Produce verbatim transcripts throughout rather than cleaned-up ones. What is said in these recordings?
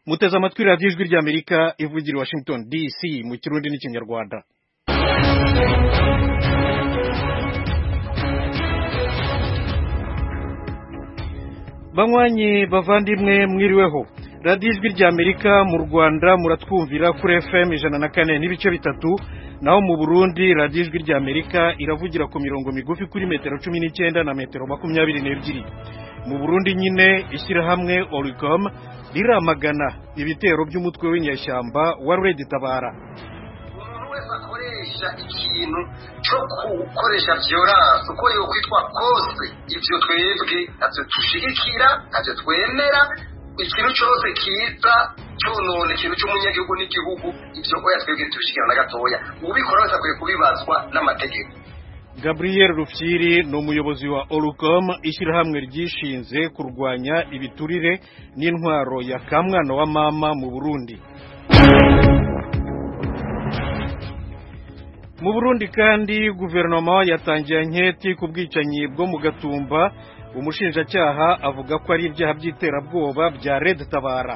muteze amatwi radiyo ijwi ry'Amerika ivugira i Washington D C mu Kirundi n'Ikinyarwanda. Banywanyi bavandimwe mwiriweho. Radiyo ijwi ry'Amerika mu Rwanda muratwumvira kuri F M ijana na kane n'ibice bitatu, naho mu Burundi radiyo ijwi ry'Amerika iravugira ku mirongo migufi kuri metero cumi n'icyenda na metero makumyabiri n'ebyiri. Mu Burundi nyine ishyirahamwe Oricom riramagana ibitero by'umutwe w'inyeshyamba wa Red Tabara. Akoresha ikintu cyo gukoresha violence uko yo kwitwa kose, ibyo twebwe ntacyo tushigikira, ntacyo twemera. Ikintu cyose kiza cyonone ikintu cy'umunyagihugu n'igihugu, ibyo ko yatwebwe tushigikira na gatoya, ubikora wese akwiye kubibazwa n'amategeko. Gabriel Rufyiri ni umuyobozi wa Oricom, ishyirahamwe ryishinze kurwanya ibiturire n'intwaro ya kamwana wa mama mu Burundi. Mu Burundi kandi guverinoma yatangiye anketi ku bwicanyi bwo mu Gatumba. Umushinjacyaha avuga ko ari ibyaha by'iterabwoba bya Red Tabara.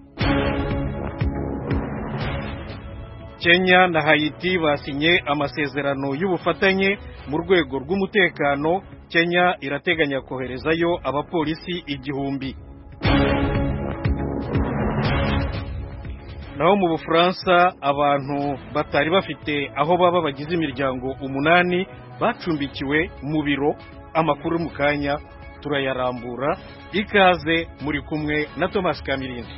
Kenya na Haiti basinye amasezerano y'ubufatanye mu rwego rw'umutekano. Kenya irateganya koherezayo abapolisi igihumbi. Naho mu Bufaransa abantu batari bafite aho baba bagize imiryango umunani bacumbikiwe mu biro. Amakuru mu kanya turayarambura. Ikaze muri kumwe na Thomas Kamirindi.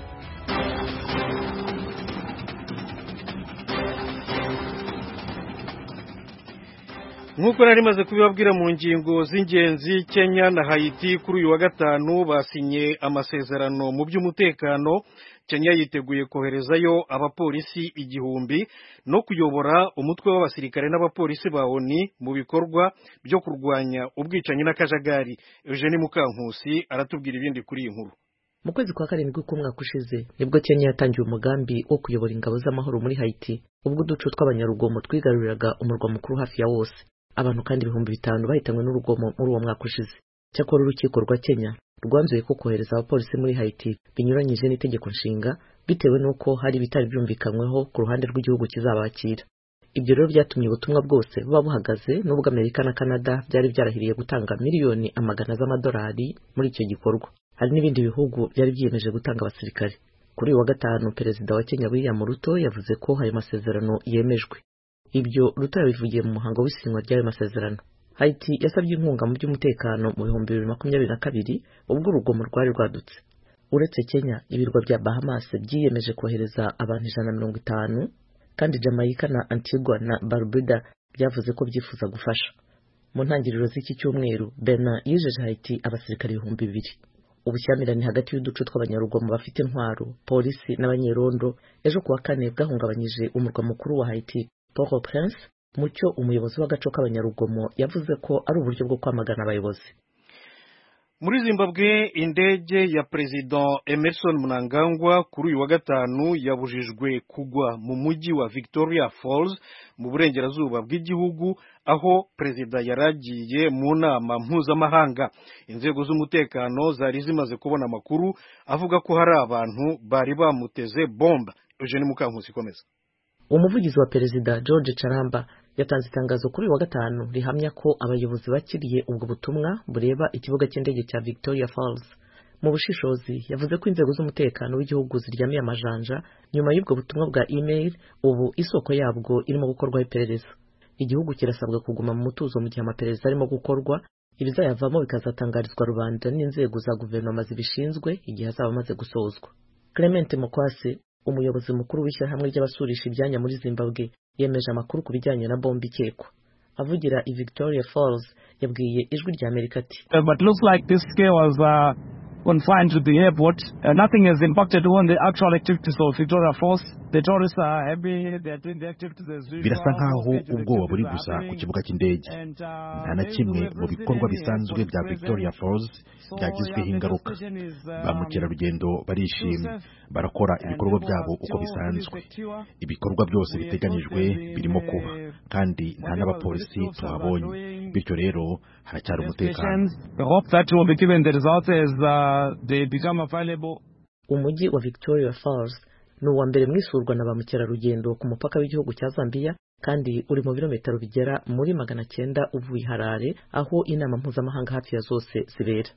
Nk'uko nari maze kubibabwira mu ngingo z'ingenzi, Kenya na Haiti kuri uyu wa gatanu basinye amasezerano mu by'umutekano. Kenya yiteguye koherezayo abapolisi igihumbi no kuyobora umutwe w'abasirikare n'abapolisi ba O N U mu bikorwa byo kurwanya ubwicanyi n'akajagari. Eugene Mukankusi aratubwira ibindi kuri iyi nkuru. Mu kwezi kwa karindwi k'umwaka ushize nibwo Kenya yatangiye umugambi wo kuyobora ingabo z'amahoro muri Haiti, ubwo uduce tw'abanyarugomo twigaruriraga umurwa mukuru hafi ya wose. Abantu kandi ibihumbi bitanu bahitanywe n'urugomo muri uwo mwaka ushize. Cyakora urukiko rwa Kenya rwanzuye ko kohereza abapolisi muri Haiti binyuranyije n'itegeko nshinga, bitewe n'uko hari bitari byumvikanyweho ku ruhande rw'igihugu kizabakira. Ibyo rero byatumye ubutumwa bwose buba buhagaze, n'ubwo Amerika na Canada byari byarahiriye gutanga miliyoni amagana z'amadolari muri icyo gikorwa. Hari n'ibindi bihugu byari byiyemeje gutanga abasirikare. Kuri uyu wa gatanu Perezida wa Kenya William Ruto yavuze ko ayo masezerano yemejwe. Ibyo Ruto yabivugiye mu muhango w'isinywa ry'ayo masezerano. Haiti yasabye inkunga mu by'umutekano mu bihumbi bibiri na makumyabiri na kabiri ubwo urugomo rwari rwadutse. Uretse Kenya, ibirwa bya Bahamas byiyemeje kohereza abantu ijana na mirongo itanu, kandi Jamaica na Antigua na Barbuda byavuze ko byifuza gufasha. Mu ntangiriro z'iki cyumweru, Benin yijeje Haiti abasirikare ibihumbi bibiri. Ubushyamirane hagati y'uduce tw'abanyarugomo bafite intwaro, polisi n'abanyerondo ejo kuwa kane bwahungabanyije umurwa mukuru wa Haiti, Port-au-Prince, mucyo umuyobozi w'agaco k'abanyarugomo yavuze ko ari uburyo bwo kwamagana abayobozi. Muri Zimbabwe indege ya President Emerson Mnangagwa kuri uyu wa gatanu yabujijwe kugwa mu mujyi wa Victoria Falls mu burengerazuba bw'igihugu, aho Perezida yaragiye mu nama mpuzamahanga. Inzego z'umutekano zari zimaze kubona amakuru avuga ko hari abantu bari bamuteze bomba. Eugene Mukankusi komeza. Umuvugizi wa Perezida George Charamba yatanze itangazo kuri wa gatanu rihamya ko abayobozi bakiriye ubwo butumwa bureba ikibuga cy'indege cya Victoria Falls. Mu bushishozi yavuze ko inzego z'umutekano w'igihugu ziryamiye amajanja nyuma y'ubwo butumwa bwa email, ubu isoko yabwo irimo gukorwaho iperereza. Igihugu kirasabwa kuguma mu mutuzo mu gihe amaperereza arimo gukorwa, ibizayavamo bikazatangarizwa rubanda n'inzego za guverinoma zibishinzwe igihe azaba amaze gusozwa. Clement Mokwase, umuyobozi mukuru w'ishyirahamwe ry'abasurisha ibyanya muri Zimbabwe, yemeje amakuru ku bijyanye na bombi ikekwa. Avugira i Victoria Falls yabwiye ijwi rya Amerika ati, uh, but looks like this scare was uh, confined to the airport. Uh, nothing has impacted on the actual activities of Victoria Falls. The tourists are happy, they are doing the activities as usual. Birasa nkaho ubwoba buri gusa ku kibuga cy'indege. Nta na kimwe mu bikorwa bisanzwe bya Victoria Falls byagizweho ingaruka. Ba mukerarugendo barishimye, barakora ibikorwa byabo uko bisanzwe. Ibikorwa byose biteganijwe birimo kuba, kandi nta n'abapolisi tuhabonye. Bityo rero haracyari umutekano. We hope that will be given the results as uh, they become available. umujyi wa Victoria Falls ni uwa mbere mwisurwa na ba mukerarugendo ku mupaka w'igihugu cya Zambia kandi uri mu birometero bigera muri magana cyenda uvuye Harare aho inama mpuzamahanga hafi ya zose zibera.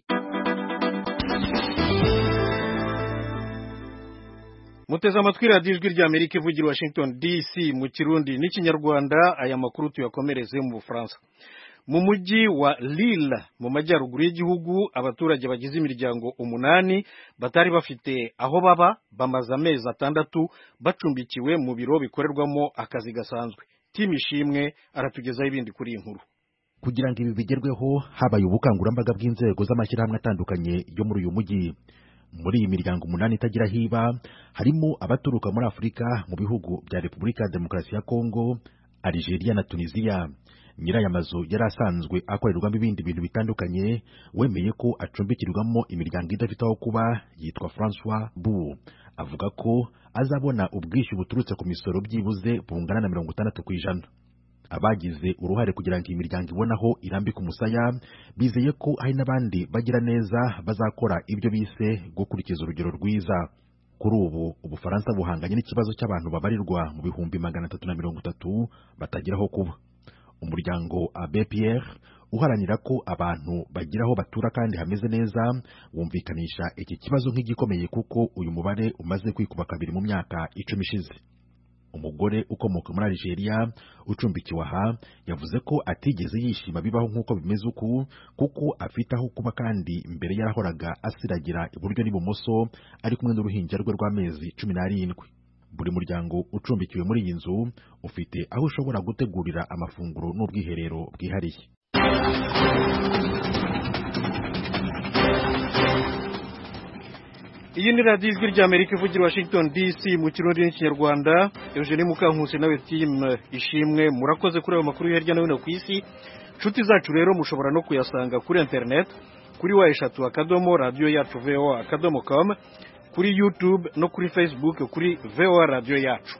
Muteze amatwi radiyo ijwi ry'Amerika ivugira Washington D C mu Kirundi n'ikinyarwanda. Aya makuru tuyakomereze mu Bufaransa. Mu mujyi wa Lille mu majyaruguru y'igihugu abaturage bagize imiryango umunani batari bafite aho baba bamaze amezi atandatu bacumbikiwe mu biro bikorerwamo akazi gasanzwe. Tim Ishimwe aratugezaho ibindi kuri iyi nkuru. Kugira ngo ibi bigerweho habaye ubukangurambaga bw'inzego z'amashyirahamwe atandukanye yo muri uyu mujyi. Muri iyi miryango umunani itagira hiba harimo abaturuka muri Afurika mu bihugu bya Repubulika ya Demokarasi ya Kongo, Algeria na Tunisia. Nyiraya mazu yari asanzwe akorerwamo ibindi bintu bitandukanye wemeye ko acumbikirwamo imiryango idafite aho kuba yitwa François Bou. Avuga ko azabona ubwishyu buturutse ku misoro byibuze bungana na mirongo itandatu ku ijana. Abagize uruhare kugira ngo iyi miryango ibonaho irambika umusaya bizeye ko hari n'abandi bagira neza bazakora ibyo bise gukurikiza urugero rwiza. Kuri ubu Ubufaransa buhanganye n'ikibazo cy'abantu babarirwa mu bihumbi magana atatu na mirongo itatu batagiraho kuba. Umuryango Abbé Pierre uharanira ko abantu bagiraho batura kandi hameze neza wumvikanisha iki kibazo nk'igikomeye kuko uyu mubare umaze kwikuba kabiri mu myaka icumi ishize. Umugore ukomoka muri Algeria ucumbikiwe aha yavuze ko atigeze yishima bibaho nk'uko bimeze uku kuko afite aho kuba kandi mbere yarahoraga asiragira iburyo n'ibumoso ari kumwe n'uruhinja rwe rw'amezi cumi n'arindwi. Buri muryango ucumbikiwe muri iyi nzu ufite aho ushobora gutegurira amafunguro n'ubwiherero bwihariye. Iyi ni radiyo ijwi ry'Amerika ivugira Washington D C mu Kirundi n'ikinyarwanda. Eugene Mukankusi nawe Tim Ishimwe murakoze kuri ayo makuru hirya no hino ku isi. Nshuti zacu rero mushobora no kuyasanga kuri internet kuri wa eshatu akadomo radio yacu V O A akadomo com, kuri YouTube no kuri Facebook kuri V O A radio yacu.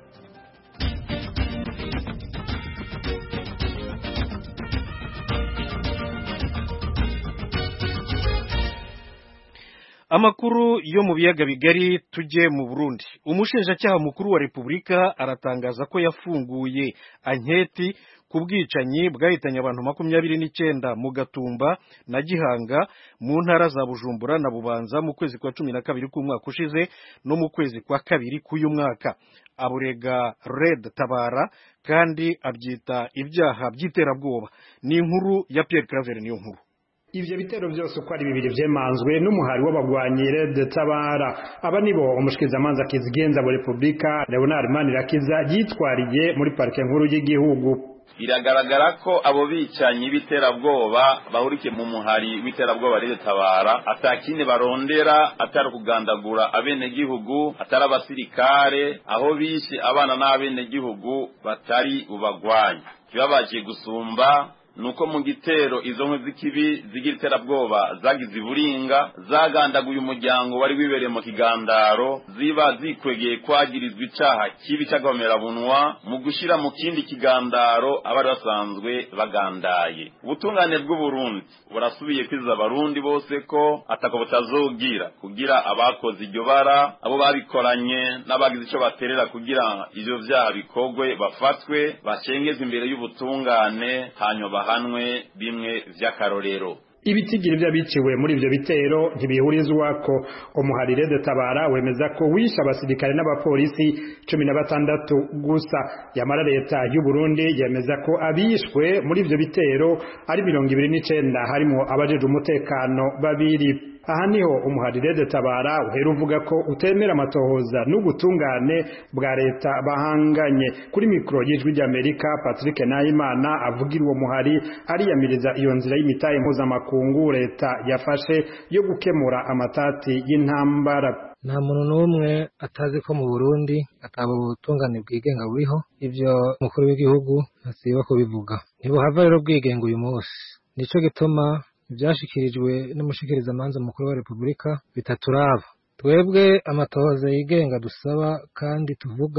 Amakuru yo mu biyaga bigari tujye mu Burundi. Umushinjacyaha mukuru wa Repubulika aratangaza ko yafunguye anketi ku bwicanyi bwahitanye abantu makumyabiri n'icyenda mu Gatumba na Gihanga mu ntara za Bujumbura na Bubanza mu kwezi kwa cumi na kabiri k'umwaka ushize no mu kwezi kwa kabiri k'uyu mwaka. Aburega Red Tabara kandi abyita ibyaha by'iterabwoba. Ni inkuru ya Pierre Claver niyo nkuru. Ivyo bitero byose uko ari bibiri vyemanzwe n'umuhari w'abagwanyi Red Tabara. Aba nibo umushikizamanza kizigenza wa Republika Leonard Manirakiza yitwariye muri parike nkuru y'igihugu. Biragaragara ko abo bicanyi biterabwoba bahurikiye mu muhari w'iterabwoba Red Tabara atakine barondera atari kugandagura abene gihugu atari abasirikare aho bishe abana n'abene gihugu batari ubagwanya. Kibabaje gusumba nuko mu gitero izo nkwe z'ikibi zigira iterabwoba zagize iburinga zagandaguye umuryango wari wibereye mu kigandaro ziba zikwegeye kwagirizwa icaha kibi cy'agahomerabunwa mu gushira mu kindi kigandaro abari basanzwe bagandaye. Ubutungane bw'u Burundi burasubiye kwiza abarundi bose ko atako butazogira kugira abakoze iryo bara abo babikoranye n'abagize ico baterera kugira ivyo vyaha bikogwe bafatwe bashengeze imbere y'ubutungane hanyuma hanwe bimwe vy'akarorero. Ibitigiri by'abiciwe muri ivyo bitero ntibihurizwako. Umuhari Red Tabara wemeza ko wisha abasirikare n'abapolisi cumi na batandatu gusa. Yamara leta y'u Burundi yemeza ko abishwe muri ivyo bitero ari mirongo ibiri n'icenda harimo abajeje umutekano babiri. Aha niho umuhari Red Tabara uhera uvuga ko utemera amatohoza n'ubutungane bwa leta bahanganye. Kuri mikro y'ijwi ry'Amerika Patrick Nahimana avugira uwo muhari ariyamiriza iyo nzira y'imitahe mpuzamakungu leta yafashe yo gukemura amatati y'intambara. Nta muntu n'umwe atazi ko mu Burundi ataba ubutungane bwigenga buriho, ivyo mukuru w'igihugu asiba kubivuga. Ntibuhava rero bwigenga uyu munsi, nico gituma ibyashikirijwe n'umushikirizamanza mukuru wa Repubulika bitaturaba. Twebwe amatohoza yigenga dusaba kandi tuvuga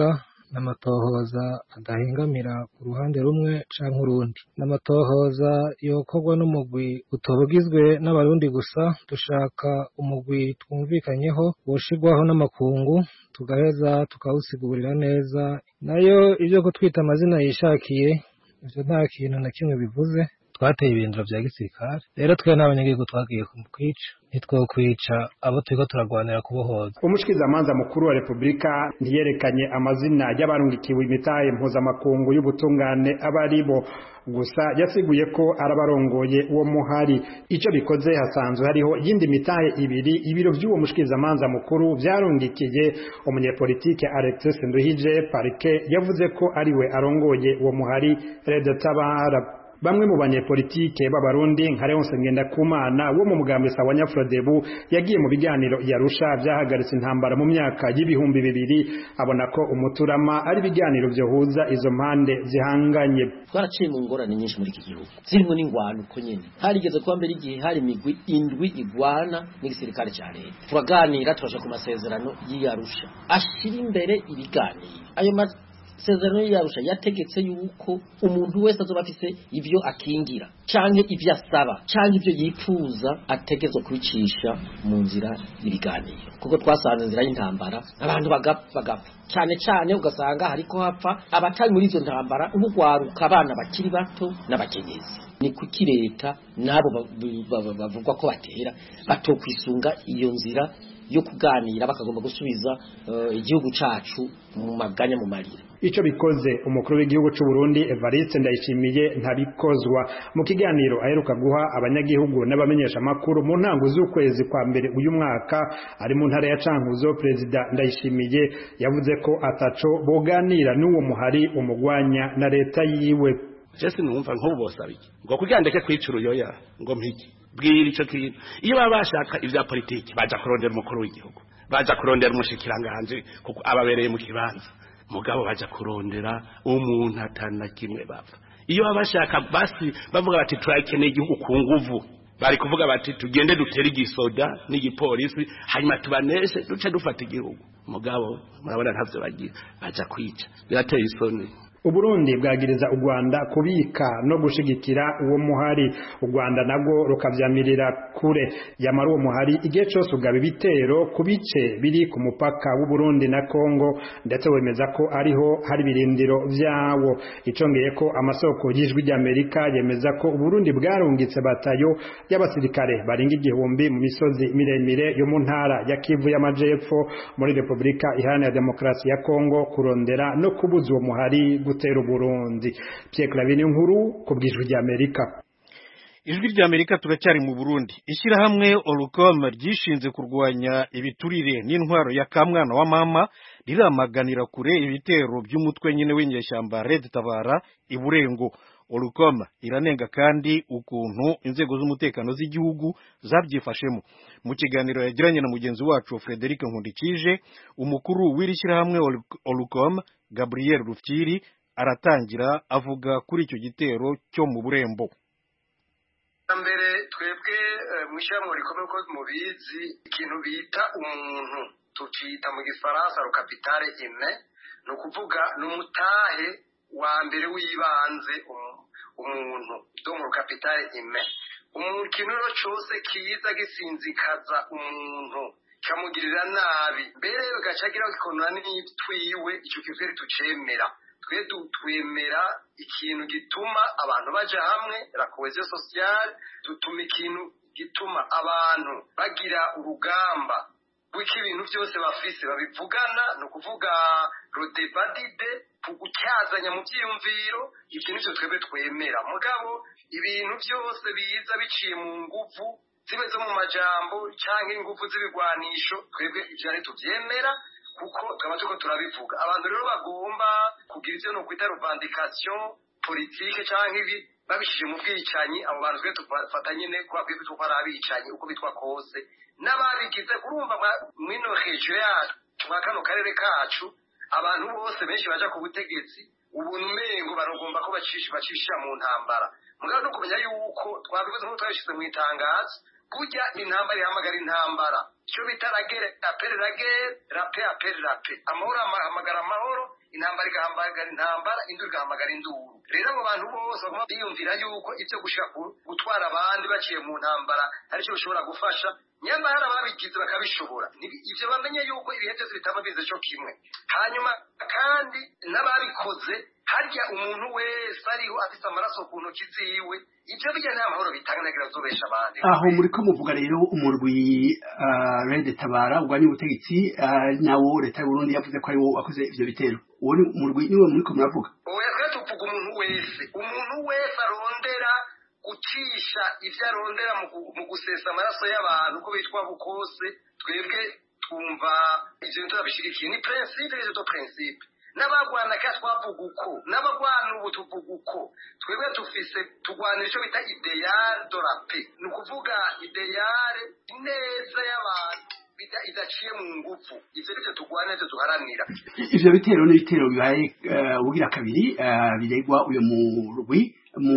n'amatohoza adahengamira ku ruhande rumwe canke urundi, n'amatohoza yokorwa n'umugwi utobugizwe n'abarundi gusa. Dushaka umugwi twumvikanyeho woshirwaho n'amakungu tugaheza tukawusigurira neza, nayo ivyo kutwita amazina yishakiye ivyo nta kintu na kimwe bivuze. Twateye ibirindiro vya gisirikare, rero twe n'abanyagihugu twagiye kwica, ntitwokwica abo turiko turagwanira kubohoza. Umushikizamanza mukuru wa Republika ntiyerekanye amazina y'abarungikiwe imitahe mpuzamakungu y'ubutungane abaribo, gusa yasiguye ko arabarongoye uwo muhari. Ico bikoze hasanzwe hariho yindi mitahe ibiri ibiro vy'uwo mushikizamanza mukuru vyarungikiye umunyepolitike Alexis Nduhije. Parike yavuze ko ariwe arongoye uwo muhari Red Tabara. Bamwe mu banyepolitike b'abarundi nka Leonce Ngendakumana wo mu mugambi wa Nyafrodebu yagiye mu biganiro yarusha vyahagaritse intambara mu myaka y'ibihumbi bibiri, abona ko umuturama ari biganiro vyohuza izo mpande zihanganye. Twaraciye mu ngorane nyinshi muri iki gihugu zirimo n'ingwano uko nyene, harigeze kuba mbere igihe hari imigwi indwi igwana n'igisirikare ca leta, turaganira turasha ku masezerano y'Arusha ashira imbere ibiganiro. Ayo Sezerano yarusha yategetse yuko umuntu wese azoba afise ivyo akingira canke ivyo asaba canke ivyo yifuza ategezwe kubicisha mu nzira y'ibiganiro, kuko twasanze inzira y'intambara abantu bagapfa cyane cyane ugasanga hariko hapfa abatari muri izo ntambara ubugwaruka abana bakiri bato n'abakenyezi. Ni kuki leta nabo bavugwa ko batera batokwisunga iyo nzira yo kuganira bakagomba gusubiza uh, igihugu cacu mu maganya mu marira. Ico bikoze umukuru w'igihugu c'u Burundi Evariste Ndayishimiye ntabikozwa. Mu kiganiro aheruka guha abanyagihugu n'abamenyesha makuru mu ntango z'ukwezi kwa mbere uyu mwaka ari mu ntara ya Cankuzo, Perezida Ndayishimiye yavuze ko ataco boganira n'uwo muhari umugwanya na leta yiwe. Jesse numva nko bosabiki ngo kugandeke kwicuru yoya ngo mpiki bwira ico kintu. Iyo baba bashaka ivya politiki baja kurondera umukuru w'igihugu, baja kurondera umushikiranganje kuko ababereye mu kibanza, mugabo baja kurondera umuntu atana kimwe bapfa. Iyo baba bashaka basi bavuga bati turakeneye igihugu ku nguvu, bari kuvuga bati tugende dutere igisoda n'igipolisi hanyuma tubaneshe duce dufata igihugu, mugabo murabona ntavyo bagira, baja kwica. Birateye isoni. Uburundi bwagiriza u Rwanda kubika no gushigikira uwo muhari, u Rwanda nago rukavyamirira kure. Yamara uwo muhari igihe cyose ugaba ibitero ku bice biri ku mupaka w'u Burundi na Kongo, ndetse wemeza ko ariho hari birindiro vyawo. Icongeye ko amasoko y'ijwi ry'Amerika yemeza ko Uburundi bwarungitse batayo y'abasirikare baringa igihumbi mu misozi miremire yo mu ntara ya Kivu y'Amajepfo muri Republika Iharanira Demokarasi ya Kongo kurondera no kubuza uwo muhari gutera Burundi. Pierre Clavin nkuru ku bw'ijwi ry'Amerika. Ijwi ry'Amerika turacyari mu Burundi. Ishyirahamwe Olcom ryishinze kurwanya ibiturire n'intwaro ya kamwana wa mama riramaganira kure ibitero by'umutwe nyine w'inyeshyamba Red Tabara iburengo. Olcom iranenga kandi ukuntu inzego z'umutekano z'igihugu zabyifashemo. Mu kiganiro yagiranye na mugenzi wacu Frederic Nkundikije, umukuru w'ishyirahamwe Olcom Gabriel Rufyiri aratangira avuga kuri icyo gitero cyo mu Burembo. Mbere twebwe mwishyirahamwe rikomeye ko mubizi ikintu bita umuntu tukita mu gifaransa ro capitale ine, no kuvuga n'umutahe wa mbere wibanze umuntu do mu capitale ine. Umukino cyose kiza gisinzikaza umuntu kamugirira nabi mbere gacagira gikonora n'itwiwe, icyo kiveri tucemera twe twemera ikintu gituma abantu baja hamwe, la cohesion sociale, tutuma ikintu gituma abantu bagira urugamba wiki ibintu byose bafise babivugana, no kuvuga rodebadide kugucyazanya mu byiyumviro. Ibyo nivyo twebwe twemera, mugabo ibintu byose biza biciye mu nguvu zibe zo mu majambo canke inguvu z'ibigwanisho, twebwe ivyo ari tuvyemera kuko twaba tuko turabivuga. Abantu rero bagomba kugira ivyo no kwita revendication politique canke ibi babishije mu bwicanyi, abo bantu twe tufata nyene kwa bwe bitwa arabicanyi uko bitwa kose n'ababigize. Urumva mwino region yacu twakano karere kacu abantu bose benshi baja ku butegetsi ubuntu mengo baragomba ko bacisha bacisha mu ntambara. Mugabo no kumenya yuko twabivuze nko twashize mu itangazo kujya intambara ihamagara intambara, cyo bitaragere apere ragere rape apere rape, amahoro amagara amahoro, intambara igahamagara intambara induru igahamagara induru rero abo bantu bose baguma biyumvira yuko ivyo gushaka gutwara abandi baciye mu ntambara aricyo bishobora gufasha nyamara babigize bakabishobora ivyo bamenye yuko ibihe byose bitaba bize cyo kimwe hanyuma kandi n'ababikoze harya umuntu wese ariho afite amaraso ku ntoki ziwe ivyo bijya nta mahoro bitanga nagira zobesha abandi aho muri ko muvuga rero umurwi uh, Red Tabara ugwanye ubutegetsi uh, nawo leta y'u Burundi yavuze ko ari wo wakoze ivyo bitero uwo ni umurwi niwe muri ko muravuga oya twe tuvuga umuntu wese umuntu wese arondera gucisha ivyo arondera mu gusesa amaraso y'abantu ko bitwa bukose twebwe twumva ivyo turabishirikiye ni principe les autres principes n'abagwana ka twavuga uko n'abagwana ubu tuvuga uko twebwe tufise tugwana ico bita ideal de la paix ni ukuvuga ideal neza y'abantu idaciye mu ngufu ivyo byo tugwana ivyo duharanira ivyo bitero n'ibitero bibaye ubugira uh, kabiri uh, biregwa uyo murwi mu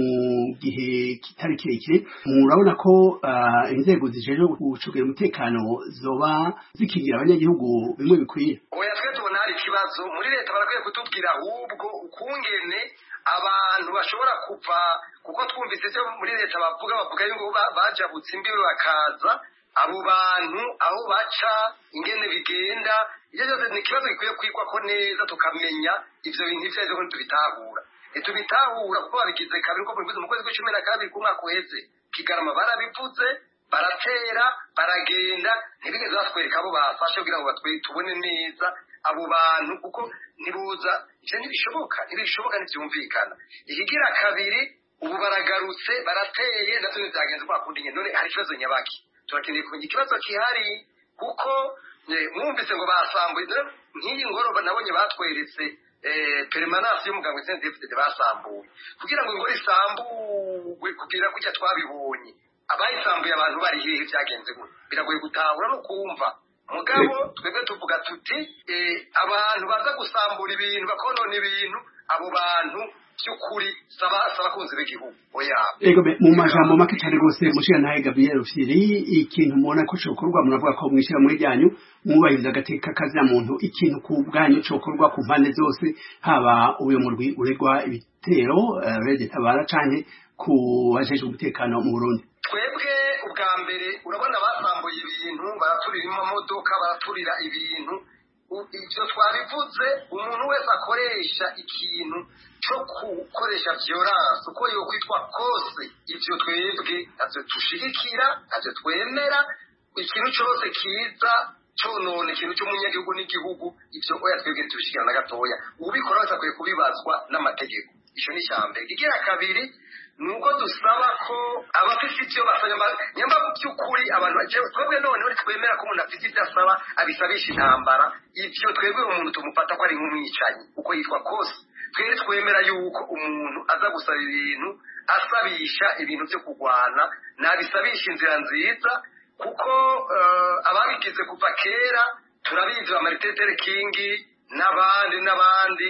gihe kitari kirekire murabona ko uh, inzego zijeje gucungira umutekano zoba zikigira abanyagihugu bimwe bikwiye oya twe tubona hari ikibazo muri leta barakwiye kutubwira ahubwo ukungene abantu bashobora kuva kuko twumvise ivyo muri leta bavuga bavuga yuko bajabutse imbibe bakaza abo bantu aho baca ingene bigenda ivyo byose ni ikibazo gikwiye kwigwa ko neza tukamenya ivyo bintu ivyo arivyo tubitahura tubitahura kuko babigize kabiri ko mu kwezi kw'icumi na kabiri k'umwaka uheze Kigarama barabivuze baratera baragenda ntibigeze batwereka abo bafashe kugira ngo tubone neza abo bantu kuko ntibuza ivyo ntibishoboka ntibishoboka ntivyumvikana ikigira kabiri ubu baragarutse barateye navyo ntibyagenze kwa kundi nyene none hari ikibazo nyabaki turakeneye kumenya ikibazo kihari kuko mwumvise ngo basambuye nk'iyi ngoroba nabonye batweretse eh permanence y'umuganga w'C N D F basambuye kugira ngo ingoro isambuwe kugira kujya twabibonye abayisambuye abantu bari hehe byagenze gute biragoye gutahura no kumva mugabo twebwe tuvuga tuti eh abantu baza gusambura ibintu bakonona ibintu abo bantu cyukuri saba saba kunze b'igihugu oya ego mu majambo make cyane gose mushira naye Gabriel Rufyiri ikintu mubona ko cokorwa muravuga ko mwishira muri ryanyu mwubahiriza agateka kazina muntu ikintu ku bwanyu cokorwa ku mpande zose haba uyo murwi uregwa ibitero uh, Red Tabara canke ku bajeje umutekano mu Burundi twebwe ubwa mbere urabona basambuye ibintu baraturira imodoka baraturira ibintu ivyo twabivuze umuntu wese akoresha ikintu cyo gukoresha violence uko yo kwitwa kose ivyo twebwe navyo tushigikira navyo twemera ikintu cyose kiza cyonone ikintu cy'umunyagihugu n'igihugu ivyo oya twebwe tubishikira na gatoya ubikora wese akwiye kubibazwa n'amategeko ico ni cyambe igira kabiri nuko dusaba ko abafite ivyo basanya nyamba by'ukuri abantu bajewe twebwe none uri twemera ko umuntu afite ivyo asaba abisabisha intambara ivyo twebwe umuntu tumufata ko ari nk'umwicanyi uko yitwa kose twebwe twemera yuko umuntu aza gusaba ibintu asabisha ibintu byo kugwana nabisabisha inzira nziza kuko uh, ababigize kuva kera turabizi ba Martin Luther King n'abandi n'abandi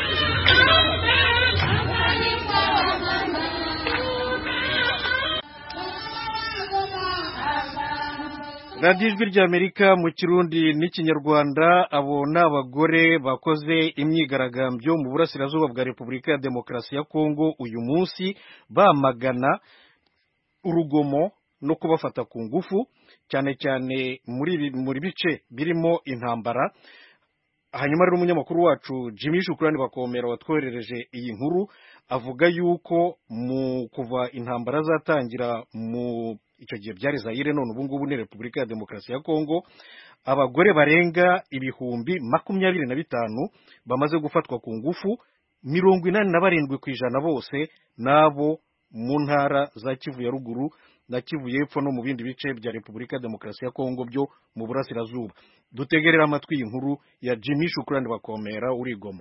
radiyo ijwi ry'Amerika mu kirundi n'ikinyarwanda abo ni abagore bakoze imyigaragambyo mu burasirazuba bwa Repubulika ya Demokarasi ya Kongo uyu munsi bamagana urugomo no kubafata ku ngufu cyane cyane muri muri bice birimo intambara. Hanyuma rero umunyamakuru wacu Jimmy Shukrani bakomera watwoherereje iyi nkuru avuga yuko mu kuva intambara zatangira mu icyo gihe byari Zaire none ubu ngubu ni Repubulika ya Demokarasi ya Kongo abagore barenga ibihumbi makumyabiri na bitanu bamaze gufatwa ku ngufu mirongo inani na barindwi ku ijana bose nabo mu ntara za Kivu ya ruguru na Kivu y'epfo no mu bindi bice bya Repubulika ya Demokarasi ya Kongo byo mu burasirazuba. Dutegerera amatwi inkuru ya Jimmy Shukrani bakomera uri Goma.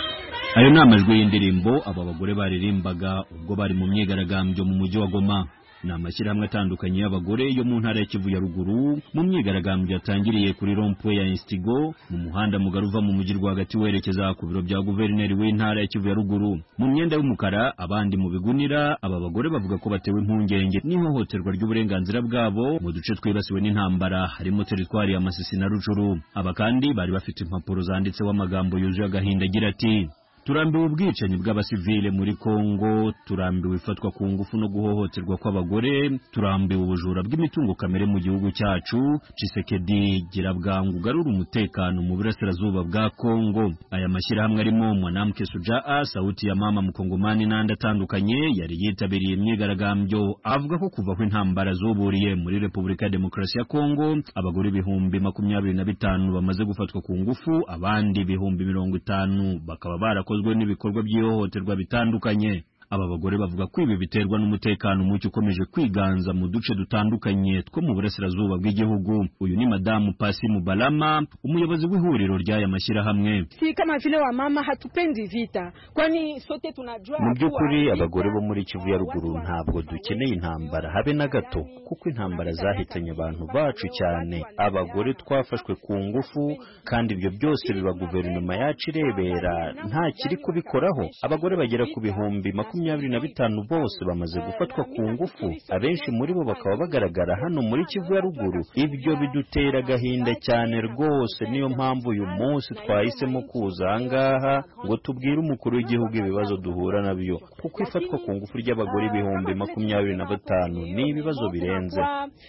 Ayo ni amajwi y'indirimbo aba bagore baririmbaga ubwo bari mu myigaragambyo mu mujyi wa Goma ni amashyirahamwe atandukanye y'abagore yo mu ntara ya Kivu ya ruguru mu myigaragambyo yatangiriye kuri rond-point ya Instigo mu muhanda mugari uva mu mujyi rwagati werekeza ku biro bya guverineri w'intara ya Kivu ya ruguru. Mu myenda y'umukara abandi mu bigunira, aba bagore bavuga ko batewe impungenge n'ihohoterwa ry'uburenganzira bwabo mu duce twibasiwe n'intambara harimo teritwari ya Masisi na Rucuru. Aba kandi bari bafite impapuro zanditseho amagambo yuzuye agahinda agira ati: turambiwe ubwicanyi bw'abasivile muri Kongo, turambiwe ifatwa ku ngufu no guhohoterwa kw'abagore, turambiwe ubujura bw'imitungo kamere mu gihugu cyacu. Tshisekedi gira bwangu garura umutekano mu burasirazuba bwa Kongo. Aya mashyirahamwe arimo Mwanamke Sujaa, Sauti ya Mama Mukongomani n'andi atandukanye yari yitabiriye imyigaragambyo avuga ko kuva aho intambara zuburiye muri Repubulika ya Demokarasi ya Kongo abagore ibihumbi makumyabiri na bitanu bamaze gufatwa ku ngufu, abandi ibihumbi mirongo itanu bakaba barakoze n'ibikorwa by'ihohoterwa bitandukanye. Aba bagore bavuga ko ibi biterwa n'umutekano muke ukomeje kwiganza mu duce dutandukanye two mu burasirazuba bw'igihugu. Uyu ni Madamu Pasi Mubalama, umuyobozi w'ihuriro ry'aya mashyirahamwe. Si kama vile wa mama hatupendi vita, kwani sote tunajua mu by'ukuri abagore bo muri Kivu ya ruguru ntabwo dukeneye intambara habe na gato, kuko intambara zahitanye abantu bacu cyane. Abagore twafashwe ku ngufu, kandi ibyo byose biba guverinoma yacu irebera, nta kiri kubikoraho. Abagore bagera ku bihumbi makumyabiri na bitanu bose bamaze gufatwa ku ngufu, abenshi muri bo bakaba bagaragara hano muri Kivu ya ruguru. Ibyo bidutera agahinda cyane rwose, niyo mpamvu uyu munsi twahisemo kuza ahangaha ngo tubwire umukuru w'igihugu ibibazo duhura nabyo, kuko ifatwa ku ngufu ry'abagore ibihumbi makumyabiri na batanu ni ibibazo birenze.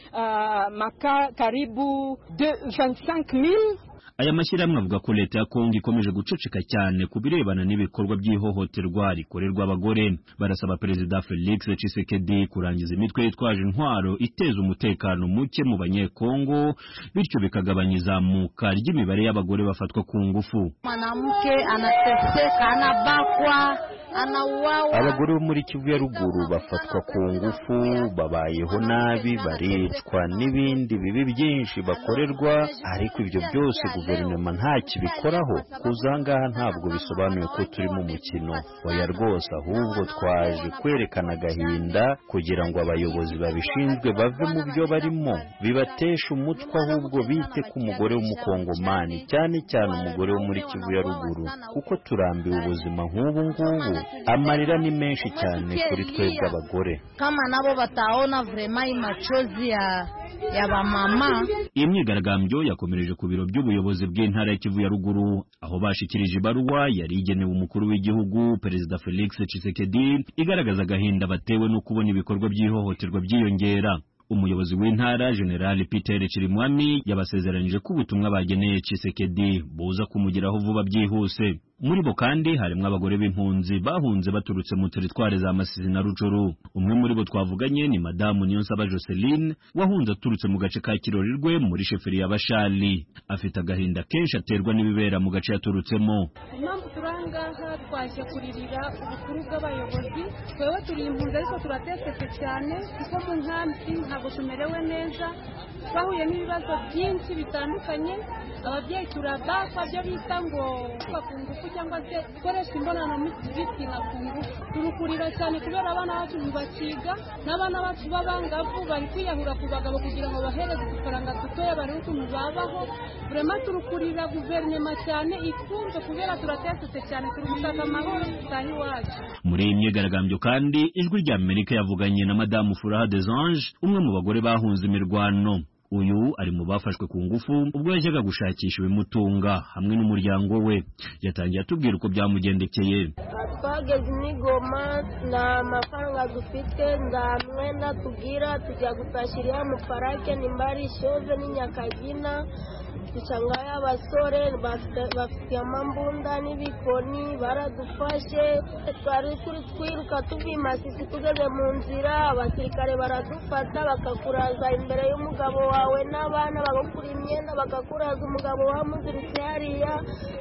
maka karibu vingt-cinq mille. Aya mashyirahamwe avuga ko leta ya Kongo ikomeje guceceka cyane ku birebana n'ibikorwa by'ihohoterwa rikorerwa abagore. Barasaba Perezida Felix Tshisekedi kurangiza imitwe yitwaje intwaro iteza umutekano muke mu banyekongo, bityo bikagabanya izamuka ry'imibare y'abagore bafatwa ku ngufu. Mwanamke anateseka, anabakwa, anauawa. Abagore bo muri Kivu ya ruguru bafatwa ku ngufu, babayeho nabi, baricwa n'ibindi bibi byinshi bakorerwa, ariko ibyo byose guverinoma nta kibikoraho. Kuzangaha ntabwo bisobanuye ko turi mu mukino, oya rwose, ahubwo twaje kwerekana agahinda kugira ngo abayobozi babishinzwe bave mu byo barimo, bibatesha umutwe, ahubwo bite ku mugore w'umukongomani, cyane cyane umugore wo muri Kivu ya ruguru, kuko turambiwe ubuzima nk'ubu ngubu. Amarira ni menshi cyane kuri twebwe abagore. Kama nabo bataona vrema imachozi ya ya bamama. Iyi myigaragambyo yakomereje ku biro by'ubuyobozi bw'intara ya Kivu ya ruguru, aho bashikirije ibaruwa yari igenewe umukuru w'igihugu Perezida Felix Tshisekedi igaragaza agahinda batewe no kubona ibikorwa by'ihohoterwa byiyongera. Umuyobozi w'intara General Peter Chirimwami yabasezeranije ko ubutumwa bageneye Tshisekedi buza kumugeraho vuba byihuse. Muri bo kandi harimo abagore b'impunzi bahunze baturutse mu teritware za Masisi na Rucuru. Umwe muri bo twavuganye ni Madamu Niyonsaba Joseline wahunze aturutse mu gace ka Kirorirwe muri sheferi ya Bashali. Afite agahinda kenshi aterwa n'ibibera mu gace yaturutsemo. Impamvu turangaha twaje kuririra ubukuru bw'abayobozi, twewe turi impunzi ariko turatesetse cyane kuko mu nkambi ntabwo tumerewe neza, twahuye n'ibibazo byinshi bitandukanye. Ababyeyi turabakwa byo bita ngo bakungufu cyangwa se gukoresha imbonano mpuzabitsina ku ngufu. Turukurira cyane kubera abana bacu ntibakiga, n'abana bacu b'abangavu bari kwiyahura ku bagabo kugira ngo bahereze udufaranga dutoya barebe ukuntu babaho. Vrema turukurira guverinoma cyane ifunze kubera turatesetse cyane, turi gusaka amahoro dutahe iwacu. Muri iyi myigaragambyo kandi ijwi rya Amerika yavuganye na Madamu Furaha des Anges, umwe mu bagore bahunze imirwano. Uyu ari mu bafashwe ku ngufu ubwo yajyaga gushakisha ibimutunga hamwe n'umuryango we. Yatangiye atubwira uko byamugendekeye. Twageze n'igoma, nta mafaranga dufite, nta mwenda tugira, tujya gutashirira mu parake nimbari shove n'inyakagina. Ducangaya abasore bafite amambunda n'ibikoni baradufashe, twari turi twiruka tuvi Masisi tugeze mu nzira, abasirikare baradufata bakakuraza imbere y'umugabo wawe n'abana, bagakura imyenda bakakuraza umugabo wamuziritse hariya.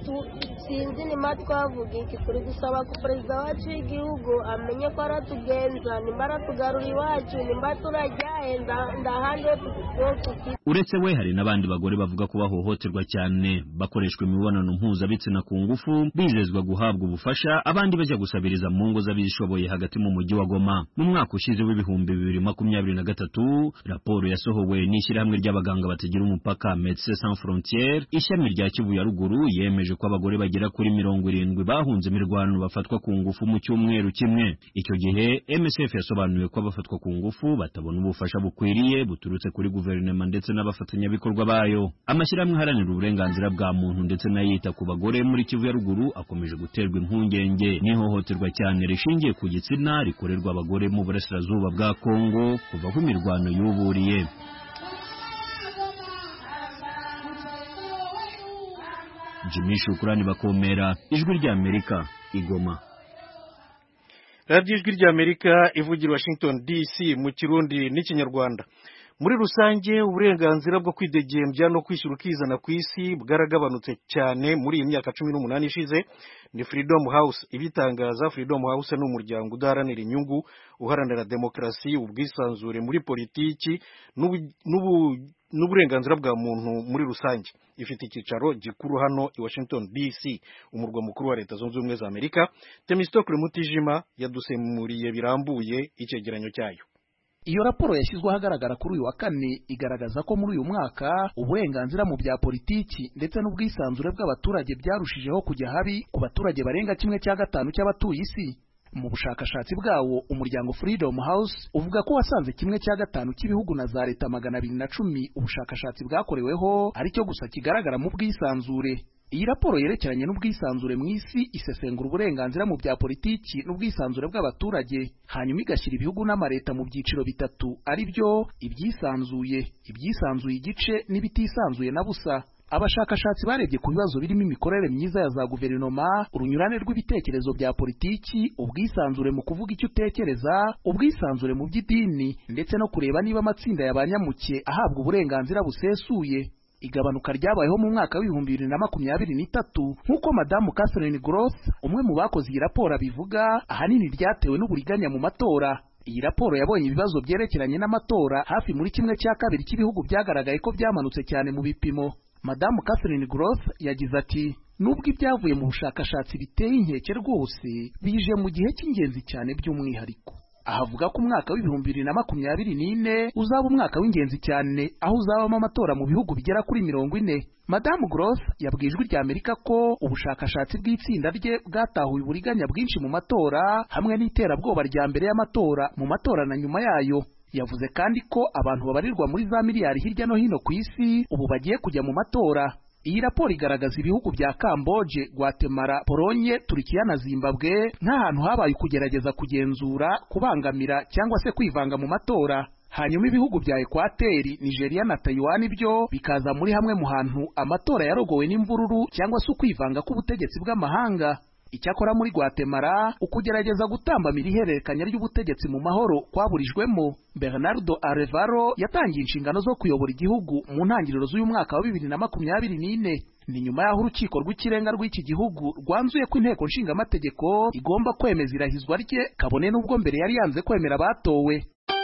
sinzi nimba twavuga iki turi gusaba ku perezida wacu w'igihugu amenye ko aratugenza nimba aratugarura iwacu nimba turajyaye ndahandi tuki. Uretse we hari n'abandi bagore bavuga ko bahohoterwa cyane bakoreshwa imibonano mpuzabitsina ku ngufu bizezwa guhabwa ubufasha abandi bajya gusabiriza mu ngo z'abishoboye hagati mu mujyi wa Goma. Mu mwaka ushize w'ibihumbi bibiri makumyabiri na gatatu raporo yasohowe n'ishyirahamwe ry'abaganga batagira umupaka Médecins Sans Frontières ishami rya Kivu ya ruguru yemeje ko abagore bagera kuri mirongo irindwi bahunze imirwano bafatwa ku ngufu mu cyumweru kimwe. Icyo gihe M S F yasobanuye ko abafatwa ku ngufu batabona ubufasha bukwiriye buturutse kuri guverinoma ndetse n'abafatanyabikorwa bayo. Amashyirahamwe haranira uburenganzira bwa muntu ndetse n'ayita ku bagore muri Kivu ya ruguru akomeje guterwa impungenge n'ihohoterwa cyane rishingiye ku gitsina rikorerwa abagore mu burasirazuba bwa Kongo kuva aho imirwano yuburiye. Jimmy Shukrani Bakomera, Ijwi rya Amerika, Igoma. Radio Ijwi rya Amerika ivugira Washington D C mu Kirundi n'Ikinyarwanda. Muri rusange uburenganzira bwo kwidegembya no kwishyura ukizana ku isi bwaragabanutse cyane muri iyi myaka cumi n'umunani ishize. Ni Freedom House ibitangaza. Freedom House ni umuryango udaharanira inyungu uharanira demokarasi, ubwisanzure muri politiki n'uburenganzira bwa muntu muri rusange. Ifite icyicaro gikuru hano i Washington D C, umurwa mukuru wa Leta Zunze Ubumwe za Amerika. Temistokle Mutijima yadusemuriye birambuye icyegeranyo cyayo. Iyo raporo yashyizwe ahagaragara kuri uyu wa kane igaragaza ko muri uyu mwaka uburenganzira mu bya politiki ndetse n'ubwisanzure bw'abaturage byarushijeho kujya habi ku baturage barenga kimwe cya gatanu cy'abatuye isi. Mu bushakashatsi bwawo umuryango Freedom House uvuga ko wasanze kimwe cya gatanu cy'ibihugu na za leta magana abiri na cumi ubushakashatsi bwakoreweho aricyo gusa kigaragara mu bwisanzure. Iyi raporo yerekeranye n'ubwisanzure mu isi isesengura uburenganzira mu bya politiki n'ubwisanzure bw'abaturage, hanyuma igashyira ibihugu n'amareta mu byiciro bitatu ari byo ibyisanzuye, ibyisanzuye igice n'ibitisanzuye na busa. Abashakashatsi barebye ku bibazo birimo imikorere myiza ya za guverinoma, urunyurane rw'ibitekerezo bya politiki, ubwisanzure mu kuvuga icyo utekereza, ubwisanzure mu by'idini ndetse no kureba niba amatsinda y'abanyamuke ahabwa uburenganzira busesuye. Igabanuka ryabayeho mu mwaka w'ibihumbi bibiri na makumyabiri n'itatu nk'uko Madamu Catherine Gross umwe mu bakoze iyi raporo abivuga, ahanini ryatewe n'uburiganya mu matora. Iyi raporo yabonye ibibazo byerekeranye n'amatora hafi muri kimwe cya kabiri cy'ibihugu byagaragaye ko byamanutse cyane mu bipimo. Madamu Catherine Gross yagize ati nubwo ibyavuye mu bushakashatsi biteye inkeke rwose bije mu gihe cy'ingenzi cyane by'umwihariko. Ahavuga ko umwaka w'ibihumbi bibiri na makumyabiri n'ine uzaba umwaka w'ingenzi cyane aho uzabamo amatora mu bihugu bigera kuri mirongo ine. Madamu Gross yabwiye Ijwi rya Amerika ko ubushakashatsi bw'itsinda rye bwatahuye uburiganya bwinshi mu matora hamwe n'iterabwoba rya mbere y'amatora, mu matora na nyuma yayo. Yavuze kandi ko abantu babarirwa muri za miliyari hirya no hino ku isi ubu bagiye kujya mu matora. Iyi raporo igaragaza ibihugu bya Camboge, Guatemala, Polonye, Turkiya na Zimbabwe nk'ahantu habaye kugerageza kugenzura, kubangamira cyangwa se kwivanga mu matora. Hanyuma ibihugu bya Ekwateri, Nigeria na Taiwan byo bikaza muri hamwe mu hantu amatora yarogowe n'imvururu cyangwa se ukwivanga k'ubutegetsi bw'amahanga. Icyakora muri Guatemala ukugerageza gutambamira ihererekanya ry'ubutegetsi mu mahoro kwaburijwemo. Bernardo Arevalo yatangiye inshingano zo kuyobora igihugu mu ntangiriro z'uyu mwaka wa bibiri na makumyabiri n'ine. Ni nyuma y'aho urukiko rw'ikirenga rw'iki gihugu rwanzuye ko inteko nshingamategeko igomba kwemeza irahizwa rye, kabone n'ubwo mbere yari yanze kwemera abatowe.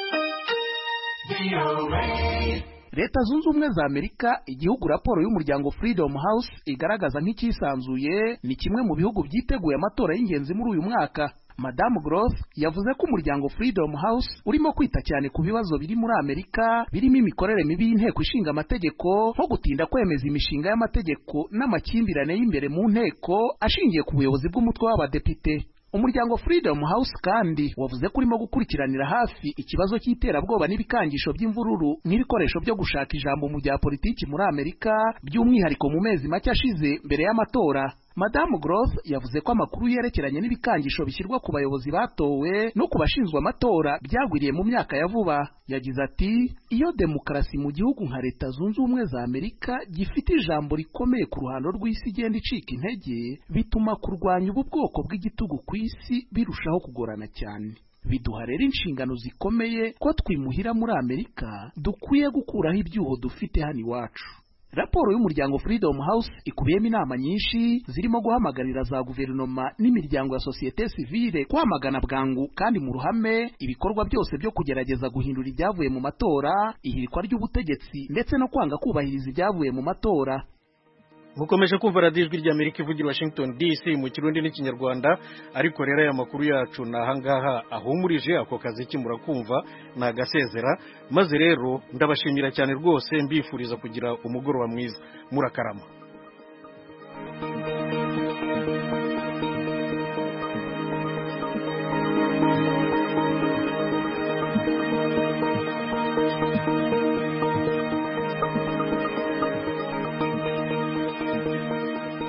Leta Zunze Ubumwe za Amerika, igihugu raporo y'umuryango Freedom House igaragaza nk'icyisanzuye, ni kimwe mu bihugu byiteguye amatora y'ingenzi muri uyu mwaka. Madamu Gross yavuze ko umuryango Freedom House urimo kwita cyane ku bibazo biri muri Amerika birimo imikorere mibi y'inteko ishinga amategeko, nko gutinda kwemeza imishinga y'amategeko n'amakimbirane y'imbere mu nteko ashingiye ku buyobozi bw'umutwe w'abadepite. Umuryango Freedom House kandi wavuze ko urimo gukurikiranira hafi ikibazo cy'iterabwoba n'ibikangisho by'imvururu nk'ibikoresho byo gushaka ijambo mu bya politiki muri Amerika, by'umwihariko mu mezi make ashize mbere y'amatora. Madamu Gross yavuze ko amakuru yerekeranye n'ibikangisho bishyirwa ku bayobozi batowe no ku bashinzwe amatora byagwiriye mu myaka ya vuba. Yagize ati iyo demokarasi mu gihugu nka Leta Zunze Ubumwe za Amerika gifite ijambo rikomeye ku ruhando rw'isi igenda icika intege, bituma kurwanya ubu bwoko bw'igitugu ku isi birushaho kugorana cyane. Biduha rero inshingano zikomeye ko twimuhira muri Amerika dukwiye gukuraho ibyuho dufite hano iwacu. raporo y'umuryango Freedom House ikubiyemo inama nyinshi zirimo guhamagarira za guverinoma n'imiryango ya societe civile kwamagana bwangu kandi mu ruhame ibikorwa byose byo kugerageza guhindura ibyavuye mu matora, ihirikwa ry'ubutegetsi ndetse no kwanga kubahiriza ibyavuye mu matora. mukomeje kumva radiyo ijwi ry'Amerika ivugira Washington D C mu kirundi n'ikinyarwanda, ariko rero aya makuru yacu nahangaha ahumurije ako kazi kimura kumva nagasezera, maze rero ndabashimira cyane rwose mbifuriza kugira umugoroba mwiza, murakarama.